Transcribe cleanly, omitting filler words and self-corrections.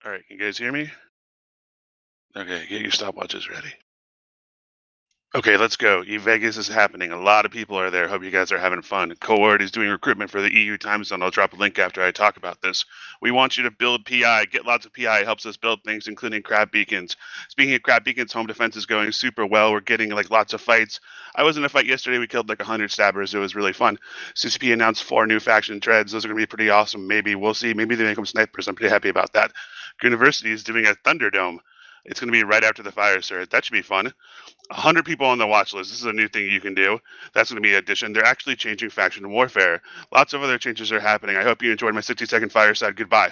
All right, you guys hear me? Okay, get your stopwatches ready. Okay, let's go. Vegas is happening. A lot of people are there. Hope you guys are having fun. Coord is doing recruitment for the EU time zone. I'll drop a link after I talk about this. We want you to build PI, get lots of PI. It helps us build things, including crab beacons. Speaking of crab beacons, home defense is going super well. We're getting like lots of fights. I was in a fight yesterday. We killed like 100 stabbers. It was really fun. CCP announced 4 new faction treads. Those are going to be pretty awesome. Maybe we'll see. Maybe they make them snipers. I'm pretty happy about that. University is doing a Thunderdome. It's going to be right after the fire, sir. That should be fun. 100 people on the watch list. This is a new thing you can do. That's going to be an addition. They're actually changing faction warfare. Lots of other changes are happening. I hope you enjoyed my 60-second fireside. Goodbye.